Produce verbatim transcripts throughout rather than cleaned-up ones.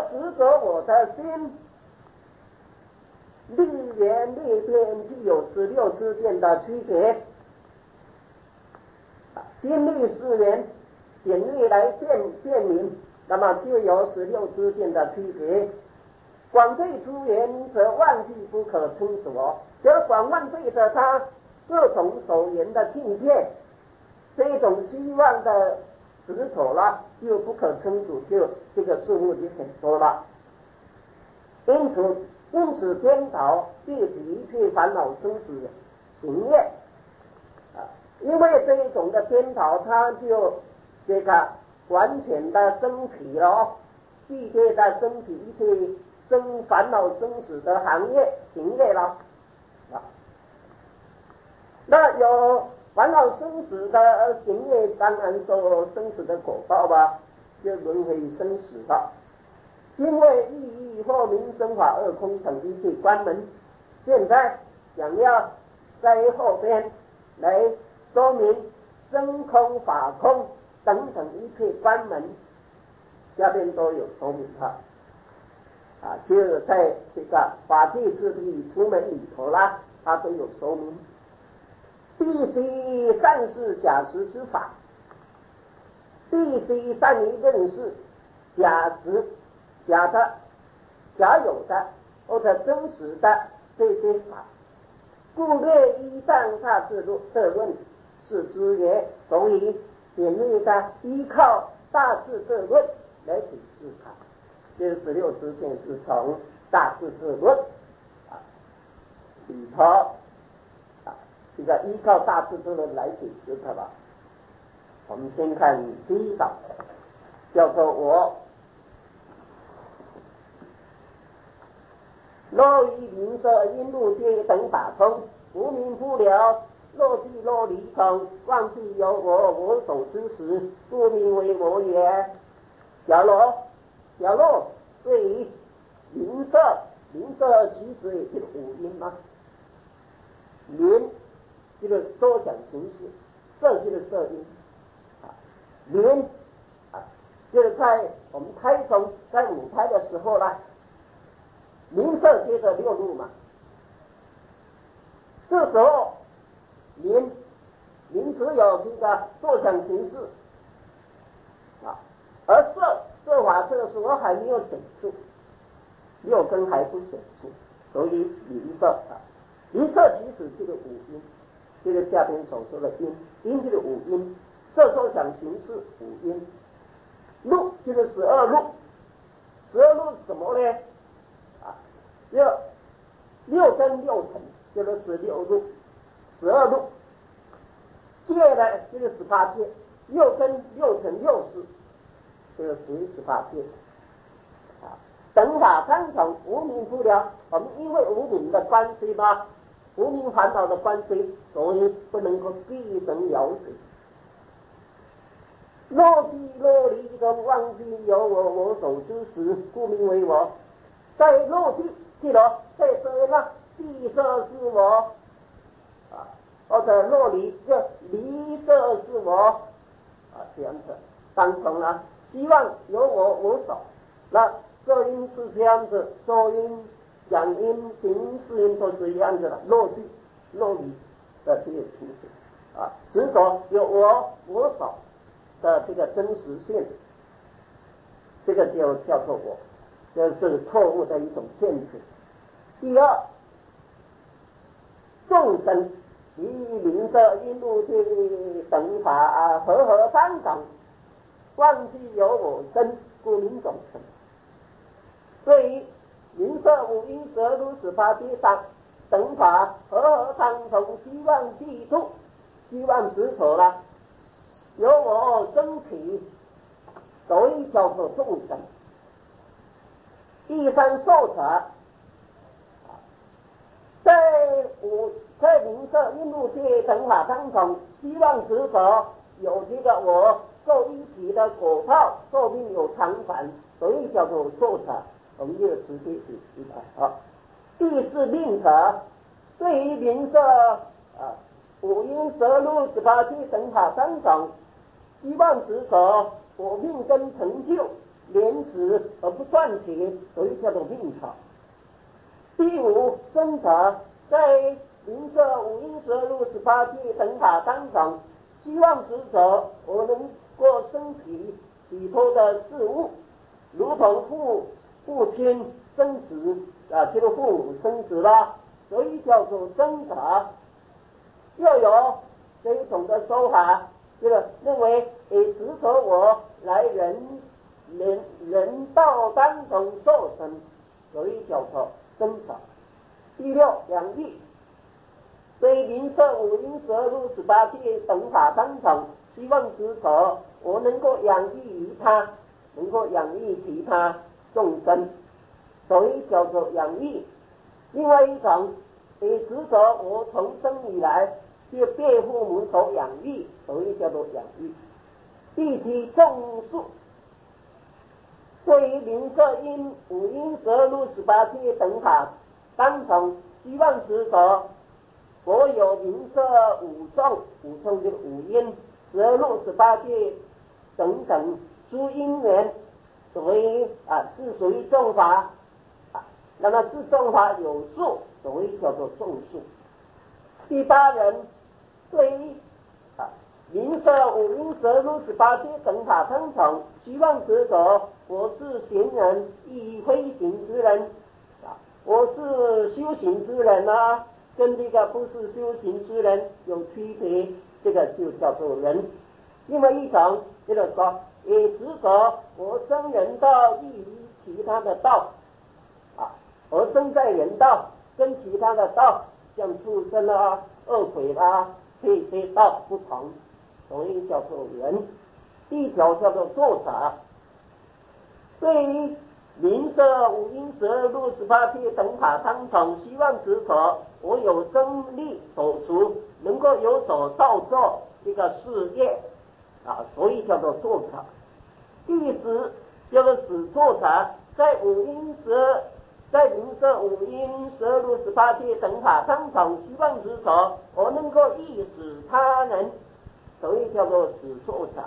执着我的心，历年历变具有十六支见的区别。经历四年简历来辨辨明，那么就有十六支见的区别。广对诸缘则忘记不可称所，则广忘对着他各种所缘的境界，这种虚妄的执着了，就不可称数，就这个数目就很多了。因此，因此颠倒列举一切烦恼生死行业啊，因为这一种的颠倒，它就这个完全的升起了，剧烈的升起一切生烦恼生死的行业行业了啊。那有烦恼生死的行业，当然受生死的果报吧，就轮回生死了。因为意义或名生法二空等一切关门，现在想要在后边来说明生空法空等等一切关门，下边都有说明它啊，就在这个法界之地出门里头啦，它都有说明。必须善是假实之法，必须善于认识假实、假的、假有的或者真实的这些法，故略依当大智的论是之也。所以简略的依靠大智的论来解释它。这十六支见是从大智的论啊里头啊，这个依靠大智的论来解释它吧。我们先看第一章，叫做我。若于名色因路界等法中，无明不了，若即若离空，忘记有我我所知时，故名为我也。假如假如对于名色，名色其实也就是五音嘛，名就是说讲形式，色就是色音啊，名啊就是在我们胎中在母胎的时候呢，名色接着六路嘛，这时候名名只有这个作想形式啊，而色色法这个时候还没有显出，六根还不显出，所以名色啊，名色即使这个五音，这个下边所说的音，音就是五音，色受想行识五音，路就是十二路，十二路是什么呢？啊，六六根六尘就是十六路，十二路，界呢就是十八界，六根六尘六识，这个属于十八界啊。等法三重无明不了，我们因为无明的关系嘛，无明烦恼的关系，所以不能够闭神了解。若即若离中忘记有我我所知时，故名为我。在若即记得在说呢，即色是我啊，或者若离就离色是我啊，这样子当中呢，希望有我我所。那色音是这样子，说音、讲音、形式音都是一样子的，若即若离的这个情形啊，执着有我我所的这个真实性，这个就叫做我，这是错误的一种见解。第二，众生以名色因路界等法啊，和合相等，忘记有我身，故名众生。对于名色五音十二路十八界上等法和合相同，希望记住，希望执着了，有我身体，所以叫做众生。第三受者，在五在名色因路界等法当中，希望执着有这个我受一体的果报，寿命有长短，所以叫做受者。我们就直接解释它啊。第四命者，对于名色啊五音十二路十八界等法当中，希望执着我命根成就连时而不断绝，所以叫做命草。第五，生财在临舍五阴十二路十八界等法当中，希望执着我能过身体体脱的事物，如同父父亲生死啊，这个父母生死啦，所以叫做生财。又有这一种的说法，这个认为以执着我来人人人道当中受生，所以叫做生财。第六，养育对临舍五阴十二路十八界等法当中，希望执着我能够养育于他，能够养育其他众生，所以叫做养育。另外一种以执着我从生以来就被父母所养育，所以叫做养育。第七，种树对于临舍阴五阴十二路十八界等法当中，希望执着我有临舍五众，五众就是五阴十二路十八界等等诸因缘，所以啊是属于众法啊，那么是众法有数，所以叫做众数。第八人对于啊临舍五阴十二路十八界等法当中，希望执着我是行人亦非行之人啊，我是修行之人啊，跟这个不是修行之人有区别，这个就叫做人。另外一种这个说也执着我生人道异于其他的道啊，而生在人道跟其他的道像畜生啊、恶鬼啦、这些道不同，所以叫做人。第九叫做作者，对于临舍五阴十二路十八界等法当中，希望执着我有生力所属，能够有所造作这个事业啊，所以叫做作者。第十叫做使作者，在五阴十二在临舍五阴十二路十八界等法当中，希望执着我能够益使他人，所以叫做使作者。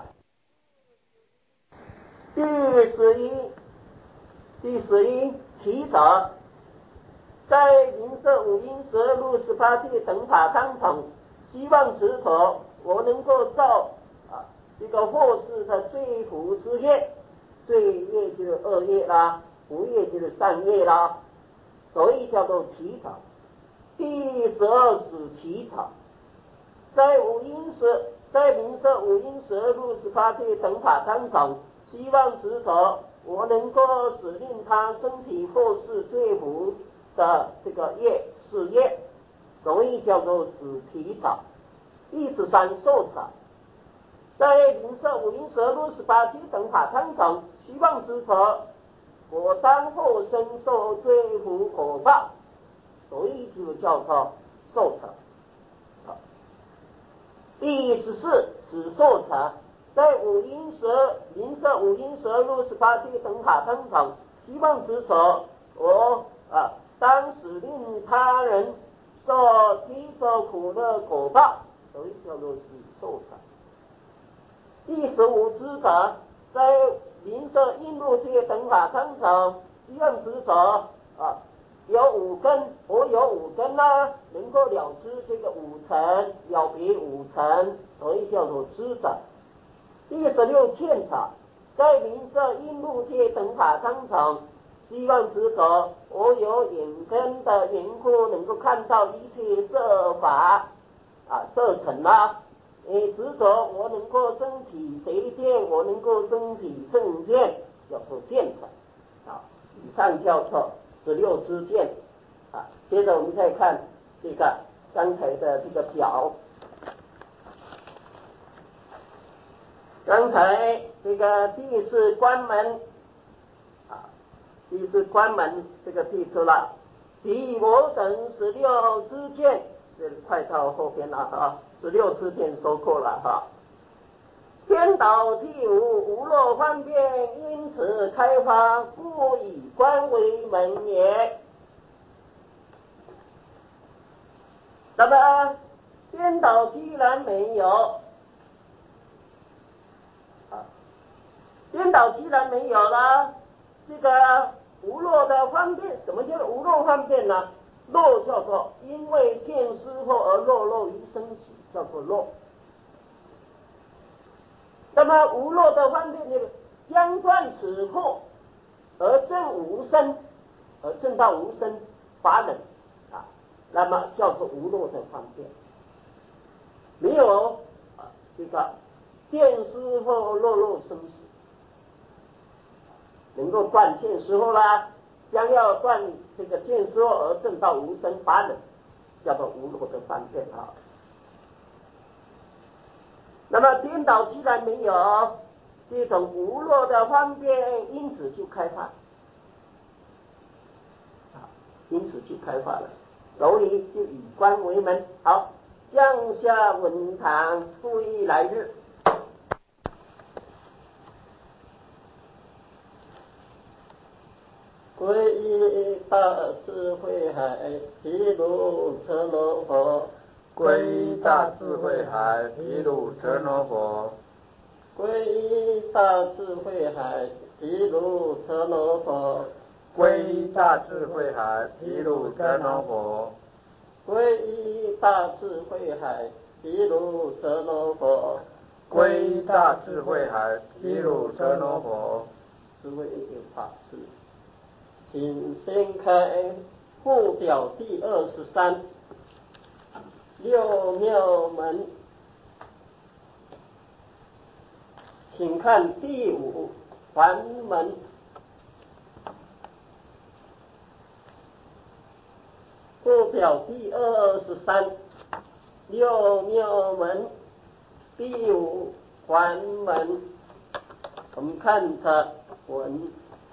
第十一第十一其者，在临舍五阴十二路十八界等法当中，希望执着我能够造啊这个祸事的罪福之业，罪业就是恶业啦，福业就是善业啦，所以叫做其者。第十二是其者，在五阴十在临舍五阴十二路十八界等法当中，希望执着我能够使令他身体或是罪福的这个业事业，所以叫做使提者。第十三受者，在临舍五阴十二路十八界等法当中，希望执着我当后生受罪福果报，所以就叫做受者。第十四使受者，在五阴十二临舍五阴十二路十八界等法当中，希望执着我啊当使令他人受积受苦乐果报，所以叫做使受者。第十五之者，在临舍阴路界等法当中，希望执着啊有五根，我有五根啦、啊，能够了知这个五尘，了别五尘，所以叫做知者。第十六见者，在临舍阴路界等法当中，希望执着我有眼根的缘故，能够看到一切色法啊色尘啦，也执着我能够升起邪见，我能够升起正见，叫做见者啊。以上叫做十六支见啊。接着我们再看这个刚才的这个表，刚才这个第四关门啊，第四关门这个提出了，即我等十六支见，这快到后边了啊，十六支见说过了哈。颠倒第五，无漏方便，因此开发，故以观为门也。那么颠倒既然没有啊， 颠倒既然没有了，这个无漏的方便，什么叫做无漏方便呢？漏叫做因为见思后而漏漏于生死，叫做漏。那么无漏的方便就是将断此后而证无生，而证到无生法忍啊，那么叫做无漏的方便。没有啊这个见思后漏漏生死，能够断见思后啦，将要断这个见思后而证到无生法忍，叫做无漏的方便啊。那么颠倒既然没有，这种无漏的方便因此就开发，因此就开发了，所以就以观为门。好，降下文堂，复议来日。皈依大智慧海，毗卢遮罗佛。 皈依大智慧海，毗卢遮罗佛。 皈依大智慧海，毗卢遮罗佛。 皈依大智慧海，毗卢遮罗佛。 皈依大智慧海，毗卢遮罗佛。 皈依大智慧海，毗卢遮罗佛。 诸位法师，请先开附表第二十三，六妙门，请看第五还门。附表第二十三，六妙门，第五还门。我们看着文，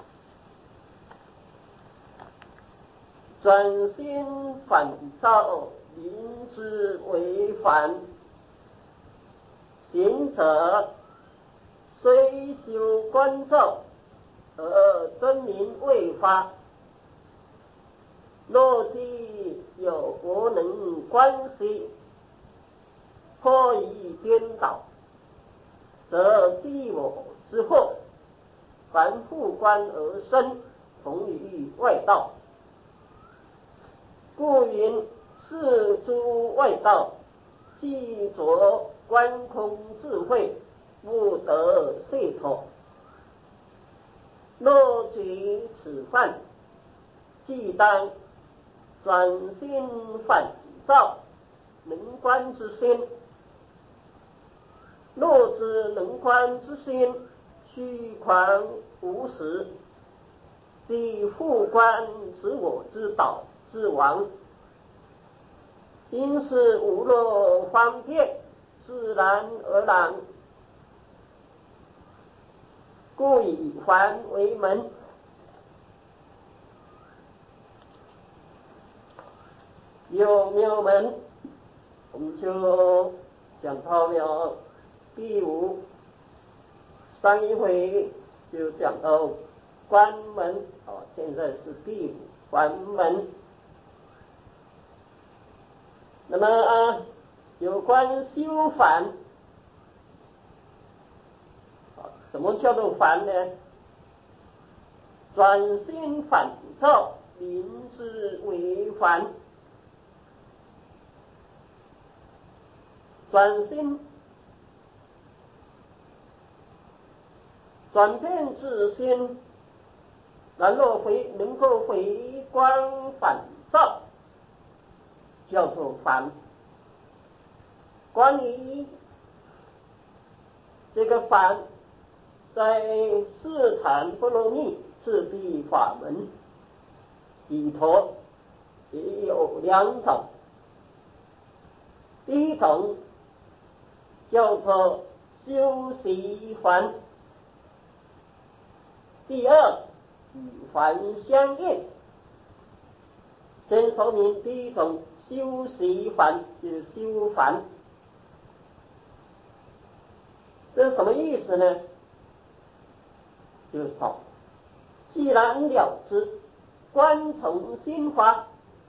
转心反照，临之为烦。行者虽修观照，而真名未发。若既有无能关系，颇以颠倒，则继我之后，凡复观而生，同于外道。故云是诸外道，既着观空智慧，不得解脱。若举此犯，即当转心反照，能观之心。若知能观之心虚狂无实，即复观自我之道之王。因是无漏方便，自然而然，故以还为门。有妙门，我们就讲到了第五，上一回就讲到关门，哦，现在是第五还门。那么、啊、有关修反，什么叫做反呢？转心反照，临之为烦。转心转变自心，然后回能够回光返照，叫做烦。关于这个烦，在四禅波罗蜜次第法门里头也有两种。第一种叫做修习烦，第二与烦相应。先说明第一种修习烦，就是修烦。这是什么意思呢？就是说，既然了知观从心发，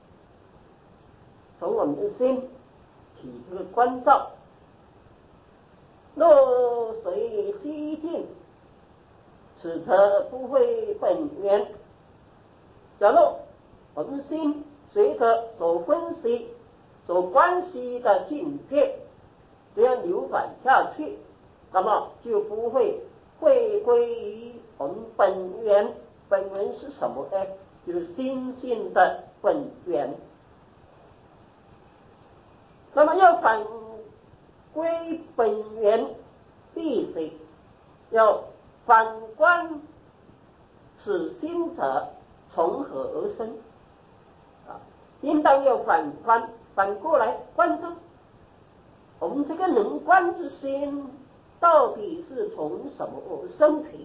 从我们的心起这个观照，若随悉尽， 此则不会本源。假如我们心随着所分析、所关系的境界这样流转下去，那么就不会回归于我们本源。本源是什么呢？就是心性的本源。那么要反归本源，必须要反观此心者从何而生啊？应当要反观，反过来观照我们这个能观之心到底是从什么而生起？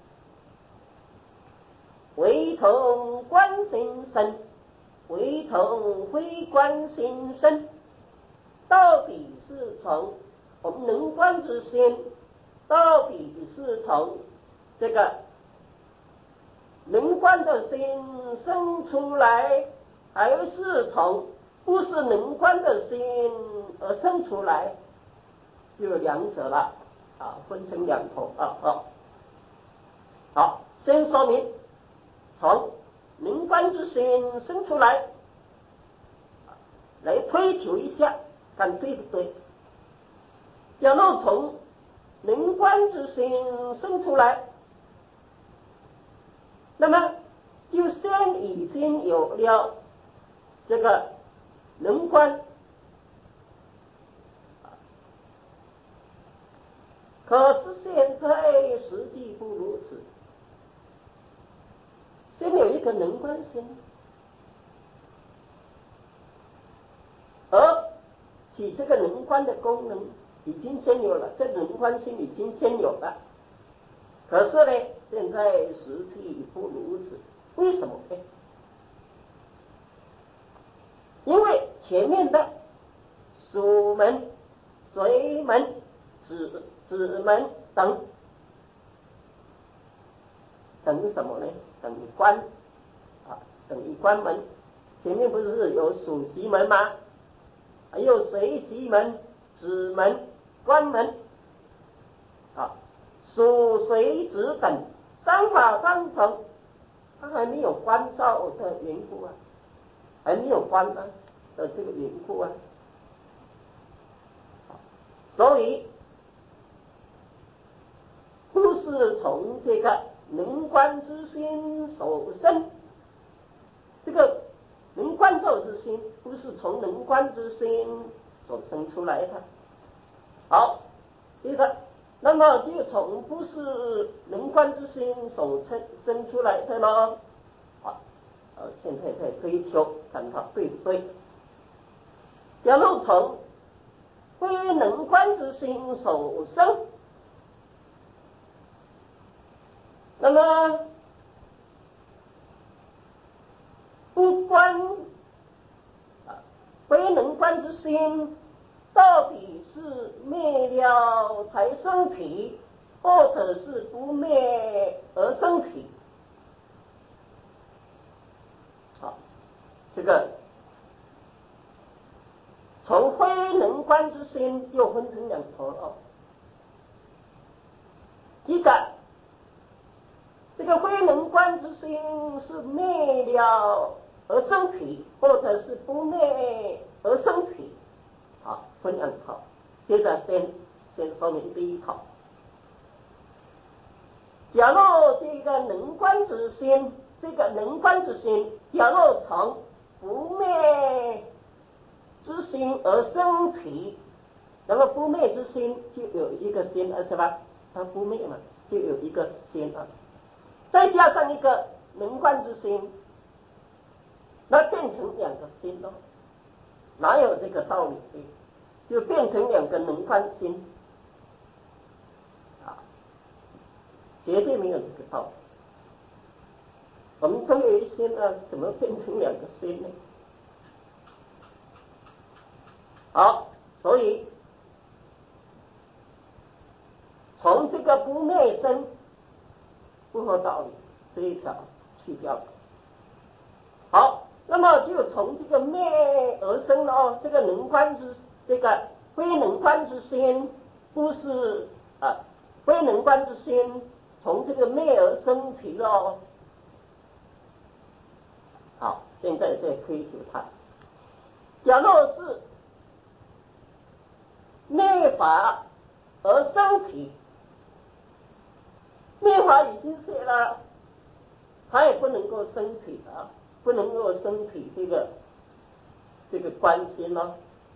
唯从观心生，唯从非观心生。到底是从我们能观之心，到底是从这个能观的心生出来，还是从不是能观的心而生出来？就有两者了啊，分成两头啊啊。好，先说明从能观之心生出来，来推求一下，看对不对？假如从能观之心生出来，那么就先已经有了这个能观，可是现在实际不如此。先有一个能观心，而起这个能观的功能已经先有了，这能观心已经先有了。可是呢，现在实际不如此。为什么呢？因为前面的属门、随门、指指门等等于什么呢？等于关啊，等于关门。前面不是有属习门吗？还有随习门、指门、关门啊，属随指等三法当中，它还没有关照的缘故啊，还没有关呢的这个缘故啊，所以不是从这个能观之心所生，这个能观照之心不是从能观之心所生出来的。好，第一个，那么就从不是能观之心所生生出来的咯。好，呃，现在在追求看它对不对？假如从非能观之心所生，那么不观啊，非能观之心到底是灭了才生起，或者是不灭而生起？好，这个从非能观之心又分成两头了。一个，这个非能观之心是灭了而生起，或者是不灭而生起。好，分两套。接着先先说明第一套。假如这个能观之心，这个能观之心，假如从不灭之心而生起，那么不灭之心就有一个心啊，是吧？它不灭嘛，就有一个心啊，再加上一个能观之心，那变成两个心咯，哪有这个道理？就变成两个能观心啊，绝对没有这个道理。我们都有一心啊，怎么变成两个心呢？好，所以从这个不灭生不合道理这一条去掉了。好，那么就从这个灭而生了哦，这个能观之这个非能观之心，不是啊，非能观之心从这个灭而生起咯。好，现在在追求它。假若是灭法而生起，灭法已经灭了，它也不能够生起啊，不能够生起这个这个观心咯，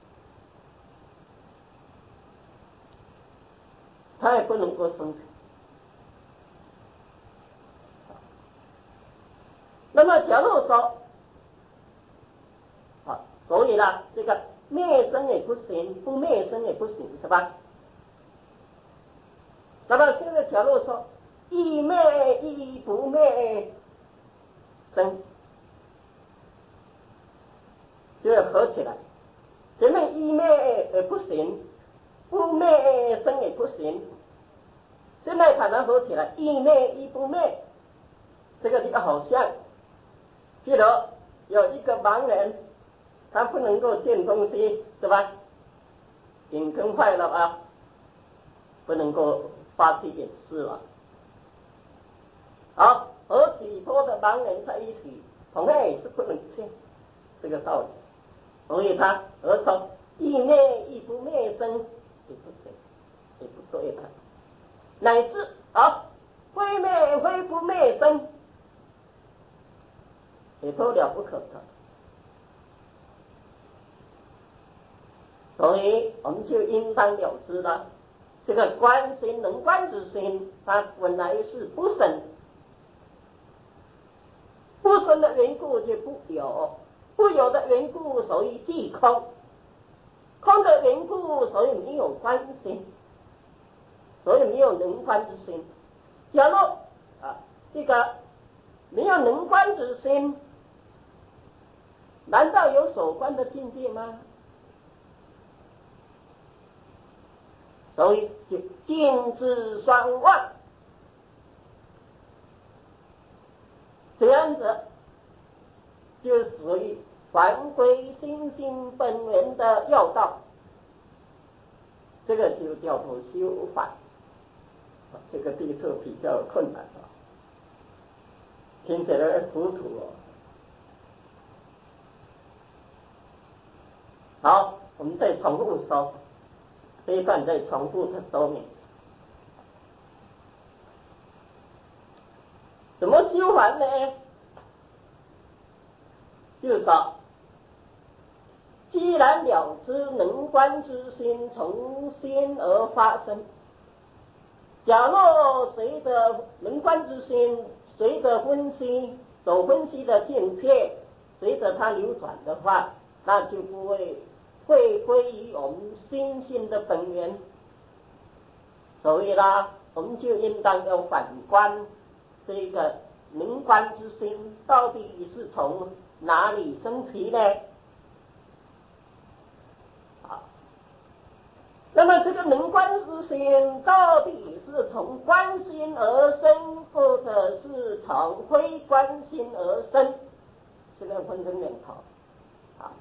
它也不能够生起。那么假如说，啊，所以呢，这个灭生也不行，不灭生也不行，是吧？那么现在假如说一灭一不灭生，就要合起来。前面一灭也不行，不灭生也不行，现在把它合起来，一灭一不灭，这个就好像，譬如有一个盲人，他不能够见东西，是吧？眼睛坏了啊，不能够发去眼视了。好，和许多的盲人在一起，同样也是不能见，这个道理。所以他而从一灭一不灭生也不行，也不对的，乃至啊非灭非不灭生也都了不可得。所以我们就应当了知了，这个观心能观之心，它本来是不生，不生的缘故就不有，不有的缘故所以即空，空的缘故所以没有观心，所以没有能观之心。假如啊这个没有能观之心，难道有所观的境界吗？所以就静之双忘，这样子就属于还归心性本源的要道，这个就叫做修法。这个地处比较困难啊，听起来糊涂哦。好，我们再重复说，这一段再重复的说明。怎么修完呢？就是说，既然了知能观之心从心而发生，假若随着能观之心，随着分析所分析的境界，随着它流转的话，那就不会会归于我们心性的本源。所以啦，我们就应当要反观这个能观之心到底是从哪里升起呢？啊，那么这个能观之心到底是从观心而生，或者是从非观心而生？这个分成两头。啊，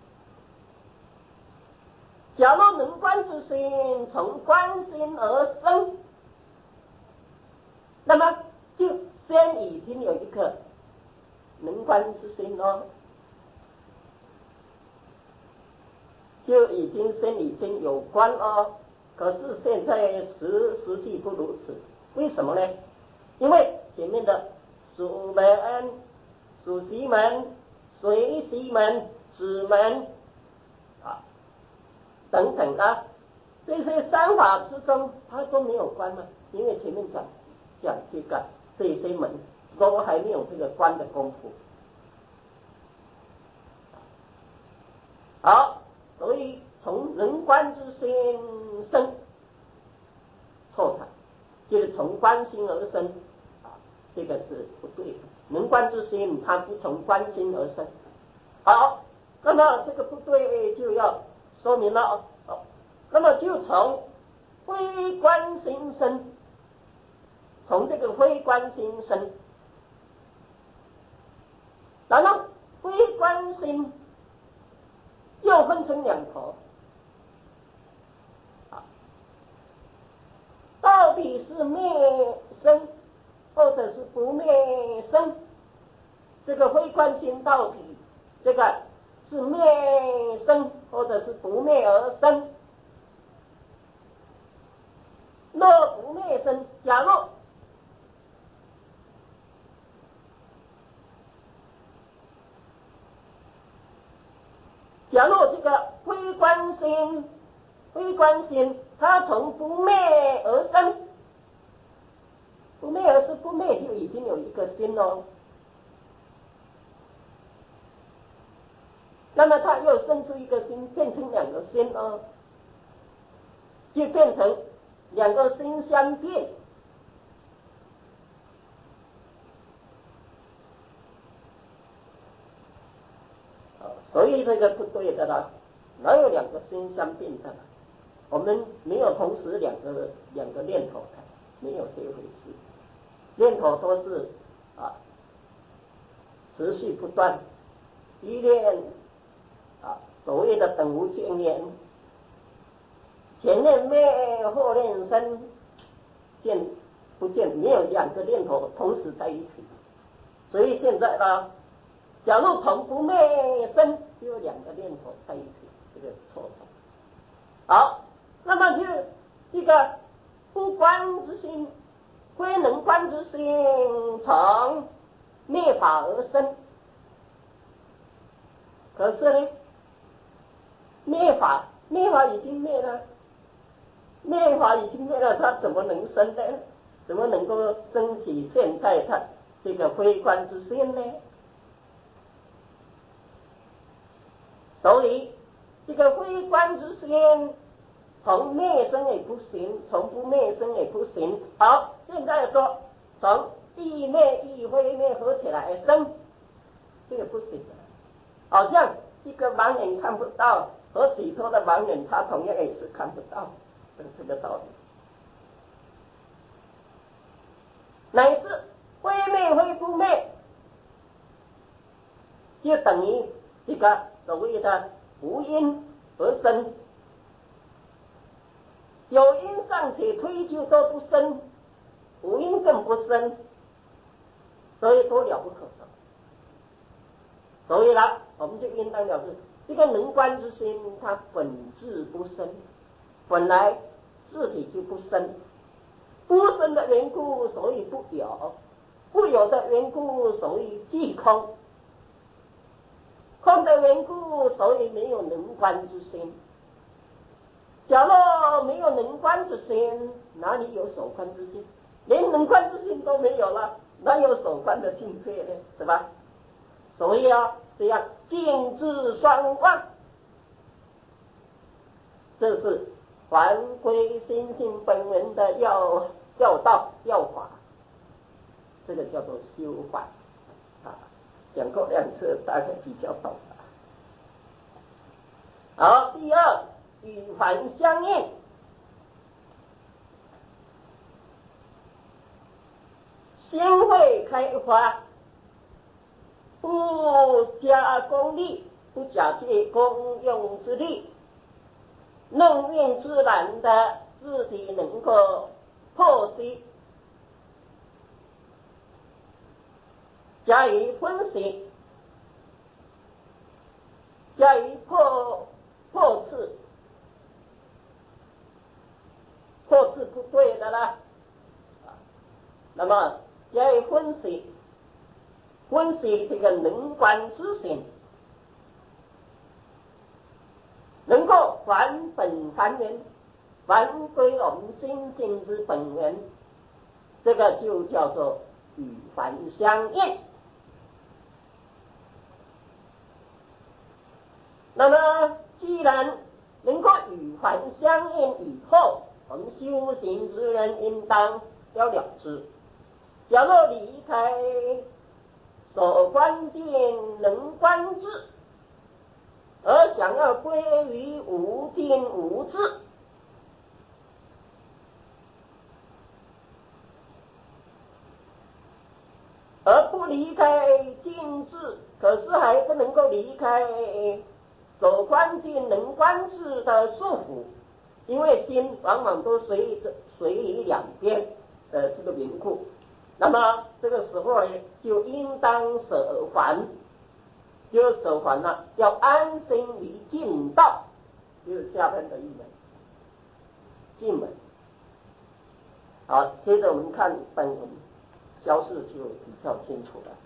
假如能观之心从观心而生，那么就先已经有一个能观之心哦，就已经先已经有观哦。可是现在实实际不如此，为什么呢？因为前面的属门、属习门、随习门、止门啊等等啊，这些三法之中，它都没有观嘛，因为前面讲讲这个这些门都还没有这个观的功夫。好，所以从能观之心生，错的，就是从观心而生啊，这个是不对的。能观之心它不从观心而生。好，那么这个不对就要说明了哦。那么就从非观心生，从这个非观心生，然后非观心又分成两头，到底是灭生或者是不灭生。这个非观心到底，这个是灭生或者是不灭而生。若不灭生，假若假若这个非观心，非观心，它从不灭而生，不灭而是不灭，就已经有一个心了。那么它又生出一个心，变成两个心哦，就变成两个心相变。所以这个不对的啦，哪有两个心相变的啦？我们没有同时两个两个念头的，没有这回事。念头都是啊持续不断，一念啊所谓的等无间念，前念灭，后念生，见不见？没有两个念头同时在一起。所以现在呢，假如从不灭生，就有两个念头在一起，这个错的。好，那么就这个不观之心，非能观之心，从灭法而生。可是呢，灭法灭法已经灭了，灭法已经灭了，它怎么能生呢？怎么能够升起现在它这个非观之心呢？所以这个非观之心，从灭生也不行，从不灭生也不行。好，现在说从意灭意非灭合起来生，这个不行的。好像一个盲人看不到，和许多的盲人他同样也是看不到的这个道理。乃至非灭非不灭，就等于这个所谓的无因而生，有因尚且推究都不生，无因更不生，所以多了不可得。所以呢，我们就应当了解，这个能观之心，它本质不生，本来自体就不生，不生的缘故，所以不有；不有的缘故，所以即空；空的缘故，所以没有能观之心。假若没有能观之心，哪里有所观之心？连能观之心都没有了，哪有所观的境界呢？是吧？所以啊，这样静智双忘，这是还归心性本源的要要道要法，这个叫做修法啊。讲过两次，大家比较懂了。好，第二，与凡相应，心会开发，不加功力，不假借功用之力，弄运自然的自己能够剖析，加以分析，加以破破斥，破斥不对的啦。那么加以分析，分析这个能观之心，能够还本还原，还归我们心性之本源，这个就叫做与凡相应。那么既然能够与凡相应以后，我们修行之人应当要了知，假若离开所观定能观智，而想要归于无尽无智，而不离开静智，可是还不能够离开所观定能观智的束缚，因为心往往都随着随于两边的这个缘故。 那么这个时候呢，就应当舍还，就是舍还了，要安心于净道，就是下边的一门净门。好，接着我们看本文消逝就比较清楚了。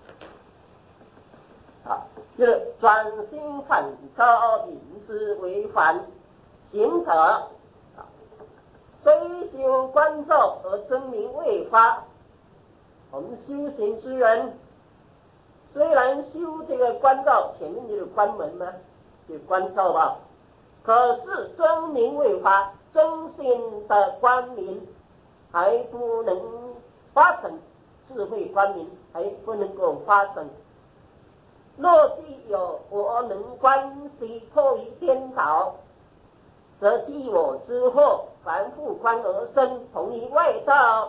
好，就是转心反照，名之为还。行者虽修观照而真名未发。我们修行之人，虽然修这个观照，前面就是关门嘛，就观照吧，可是真名未发，真心的光明还不能发生，智慧光明还不能够发生。若既有我能观悉破于颠倒，则继我之后，凡复观而生，同于外道。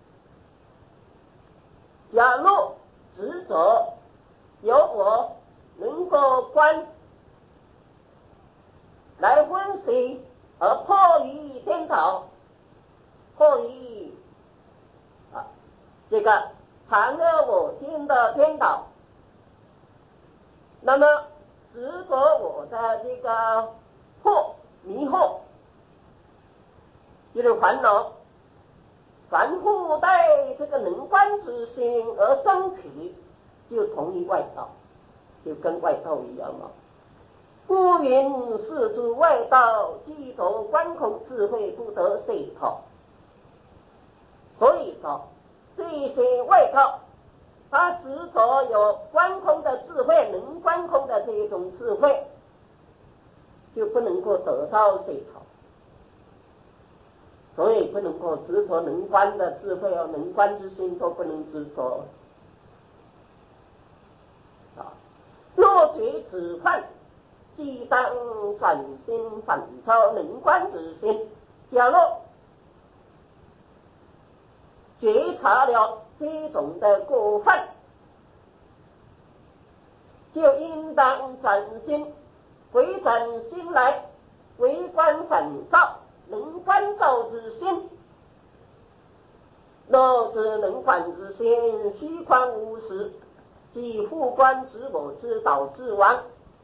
假若执着有我能够观来分析而破于颠倒，破于啊这个常恶我心的颠倒，那么执着我的这个惑迷惑，就是烦恼，凡复带这个能观之心而生起，就同于外道，就跟外道一样了。故云是诸外道，既着观空智慧，不得遂透。所以说，这些外道，他执着有观空的智慧，能观空的这种智慧，就不能够得到遂透。所以不能够执着能观的智慧哦，能观之心都不能执着。啊，若觉此犯，即当转心反照能观之心。假若觉察了这种的过犯，就应当转心，回转心来，为观反照能观照之心。若知能观之心，虚观无实，即复观执我之导致亡。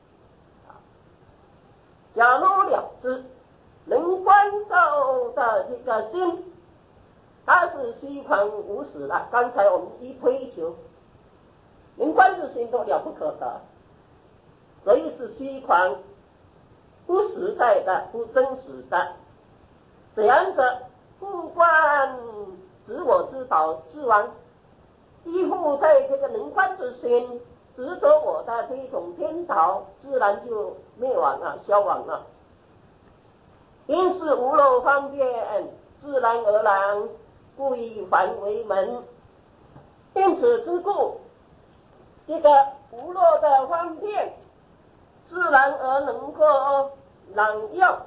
假如了知能观照的这个心，它是虚观无实的。刚才我们一推求，能观之心都了不可得，所以是虚观不实在的，不真实的。这样子复观执我之导致亡，依附在这个能观之心，执着我的这种颠倒，自然就灭亡了，消亡了。因是无漏方便，自然而然，故以还为门。因此之故，这个无漏的方便，自然而能够朗耀，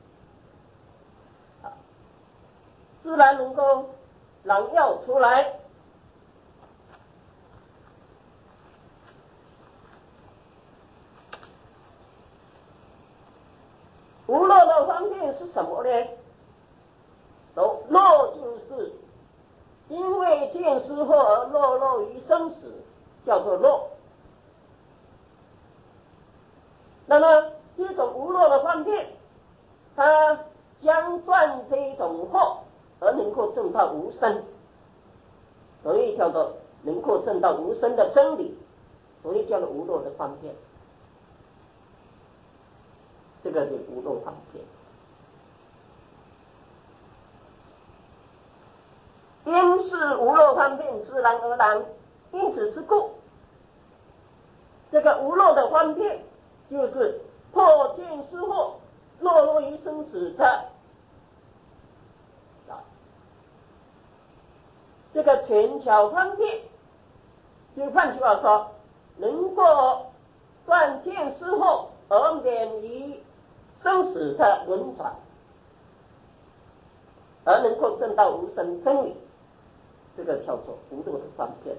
自然能够朗耀出来。无漏的方便是什么呢？漏漏就是因为见思惑而落落于生死，叫做漏。那么这种无漏的方便，它将断这种惑而能够证到无生，所以叫做能够证到无生的真理，所以叫做无漏的方便。这个是无漏方便。因是无漏方便，自然而然，因此之故，这个无漏的方便就是破见思惑，落入于生死的啊，这个全巧方便，就换句话说，能够断见思惑而免于生死的轮转，而能够证到无生真理，这个叫做无漏的方便。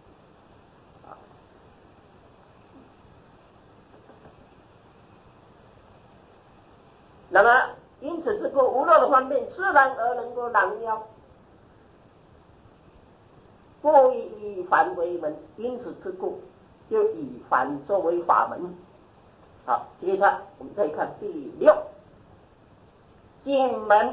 那么因此这个无漏的方便，自然而能够朗耀。 故以梵为门，因此之故就以梵作为法门。好，接着我们再看第六进门。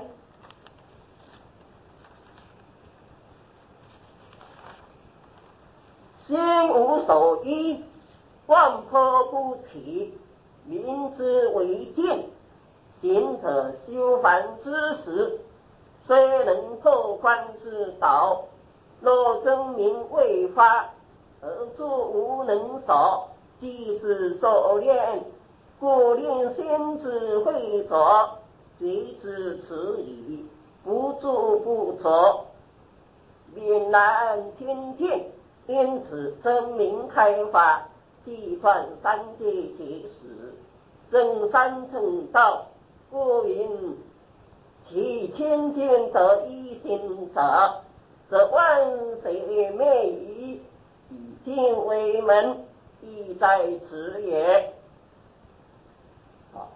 心无所依，万破不起，民之为见。行者修梵之时，虽能破观之道，若真名未发，而诸无能守，即是所练，故令先知会者，随之此矣，不住不着，免难听见。因此真名开发，计算三界结实，正三乘道，故云其千见得一心者，则万谁灭矣。以尽为门，亦在此也。好，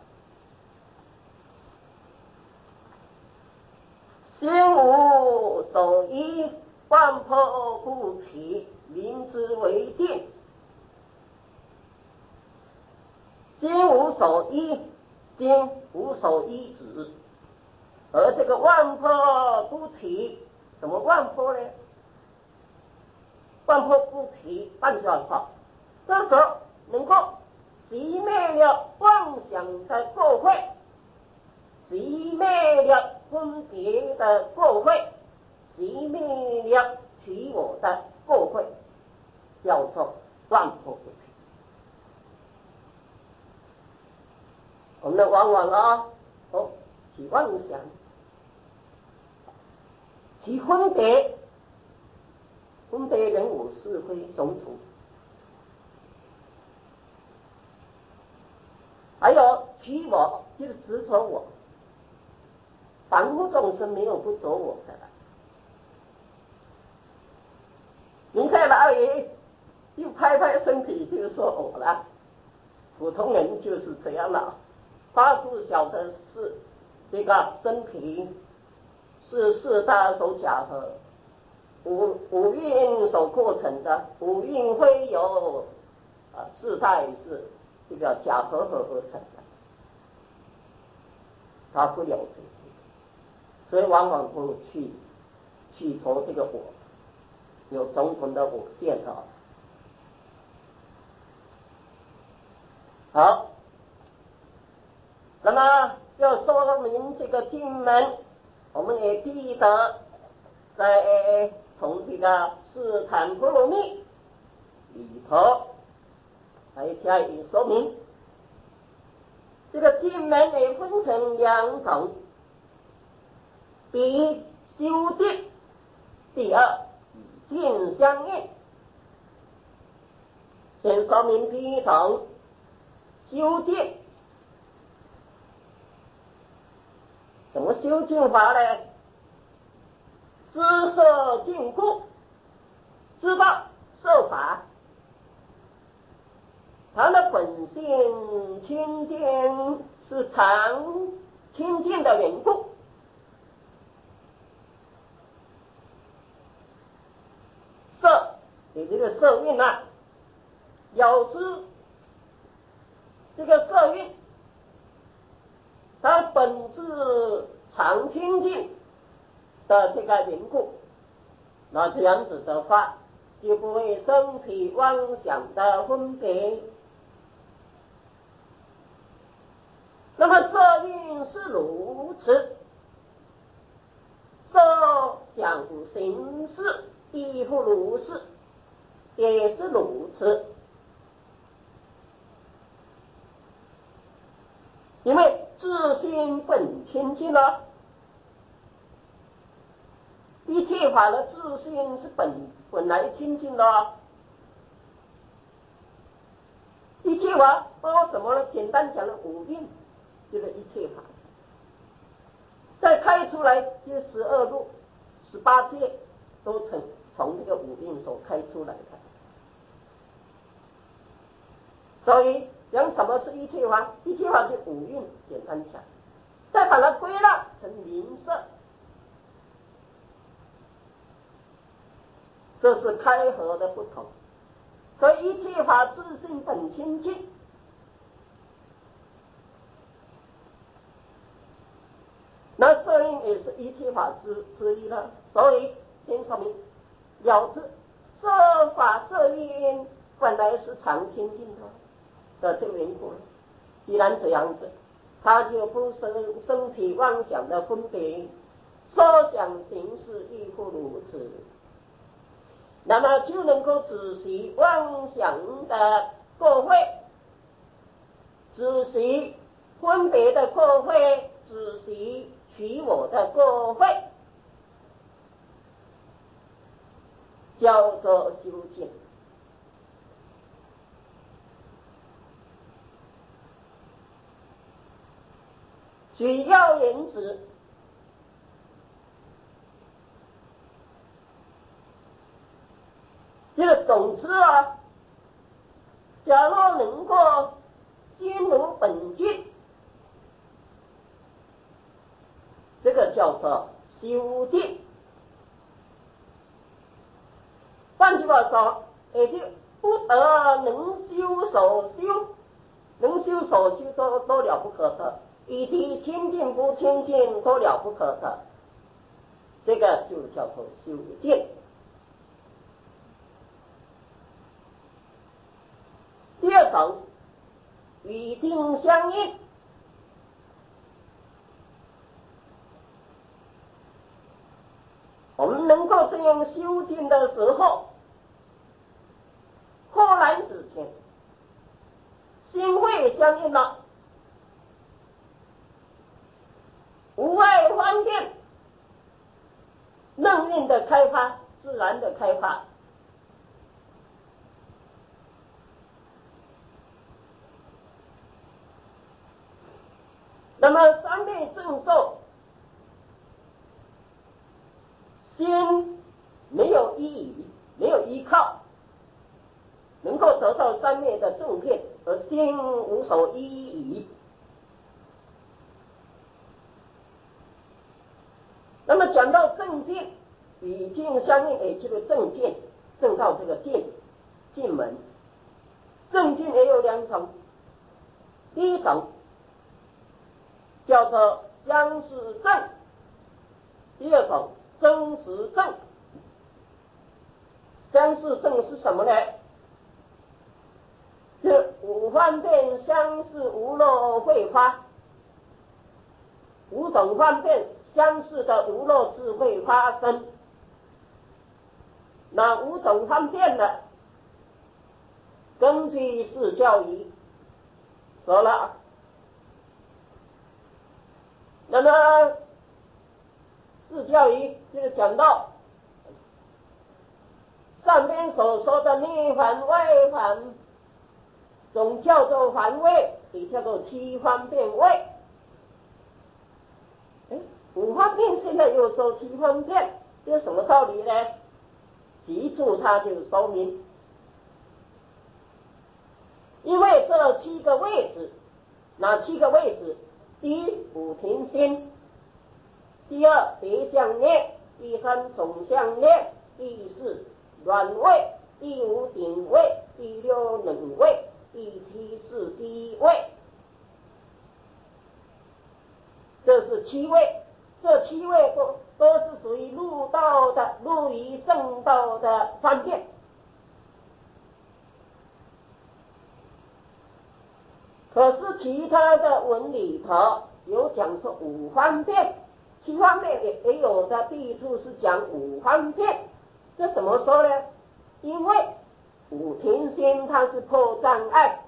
心无所依，万破不起，民之为见。心无所依，心无所依止，而这个万破不起，什么万破呢？万破不起，换句话说，这时候能够熄灭了妄想的过会，熄灭了分别的过会，熄灭了取我的过会，叫做万破不起。我们往往啊，哦，起妄想，起分别，分别人我是非种种，还有取我，就是执着我。凡夫众生没有不着我的了。你在哪里又拍拍身体就说我了？普通人就是这样了，他不晓得是这个身体是四大所假合，五五蕴所构成的，五蕴会有啊四大是这个假合合而成的，他不了解，所以往往不去去着这个我，有种种的我见啊。好，那么要说明这个经门，我们也记得在从这个斯坦波罗蜜里头来加以说明。这个经门也分成两种，第一修净，第二以净相应。先说明第一种修净。怎么修净法呢？知色净故，知道色法它的本性清净，是常清净的缘故。色，你这个色蕴啊，要知这个色蕴它本质常清净的这个缘故，那这样子的话，就不会生起妄想的分别。那么色蕴是如此，色想行识亦复如是，也是如此。因为自心本清净了，一切法的自性是本本来清净的，一切法包括什么呢？简单讲的五蕴，就是一切法。再开出来就十二路、十八界，都从从这个五蕴所开出来的。所以讲什么是一切法？一切法就五蕴，简单讲，再把它归纳成名色。 这是开合的不同。所以一切法自性本清净，那色音也是一切法之之一了。所以先说明了知色法色音本来是常清净的的这个缘故。既然这样子，他就不生生起妄想的分别，所想行识亦复如此，那么就能够止息妄想的过会，止息分别的过会，止息取我的过会，叫做修净。举要言之，这个总之啊，假若能够心如本净，这个叫做修净。换句话说，也就不得能修所修，能修所修都都了不可得，以及清净不清净都了不可得，这个就叫做修净。第二种，与境相应。我们能够这样修净的时候，忽然之间心会相应了，无碍方便，任运的开发，自然的开发。那么三昧正受，心没有依倚，没有依靠，能够得到三昧的正片，而心无所依倚。那么讲到正见，与境相应，也就是正见，正到这个见进门。正见也有两种，第一种叫做相似正，第二种真实正。相似正是什么呢？这五方便相似无漏慧发，五种方便相似的无漏智慧发生。那五种方便呢，根据释教义说了，那么释教义就是讲到上边所说的内环外环，总叫做环位，也叫做七方便位。五方便现在又说七方便，这是什么道理呢？记住它就说明，因为这七个位置，哪七个位置？第一，五停心；第二，别相念；第三，总相念；第四，软位；第五，顶位；第六，冷位；第七是第一位。这是七位，这七位都都是属于入道的、入于圣道的方便。可是其他的文里头有讲说五方便，七方便也也有的地处是讲五方便。这怎么说呢？因为五停心它是破障碍，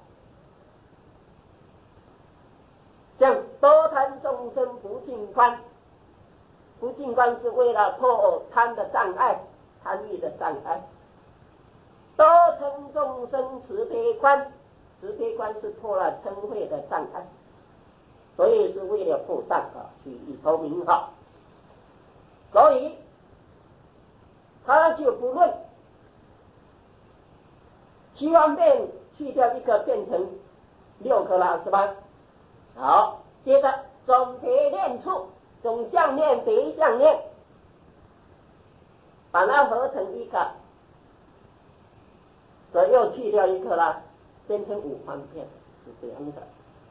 像多贪众生不净观，不净观是为了破贪的障碍，贪欲的障碍。多嗔众生慈悲观，慈悲观是破了嗔恚的障碍，所以是为了破障啊，去说明哈。所以他就不论七方便去掉一个变成六个了，是吧？好，接着总别念处，总相念别相念，把它合成一个， 所以又去掉一颗啦，变成五方便，是这样的。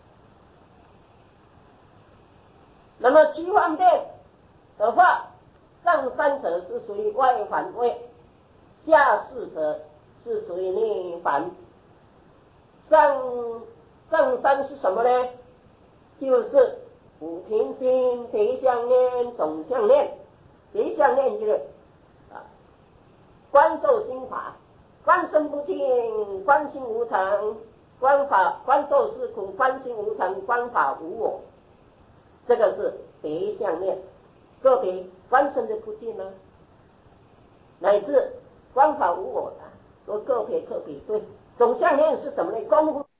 那么七方便的话，上三者是属于外环位，下四者是属于内环。上上三是什么呢？就是五平心、别相念、总相念。别相念就是啊，观受心法，观身不净，观心无常，观法观受是苦，观心无常，观法无我。这个是别相念，个别观身的不净呢，乃至观法无我的，都个别个别对。总相念是什么呢？功夫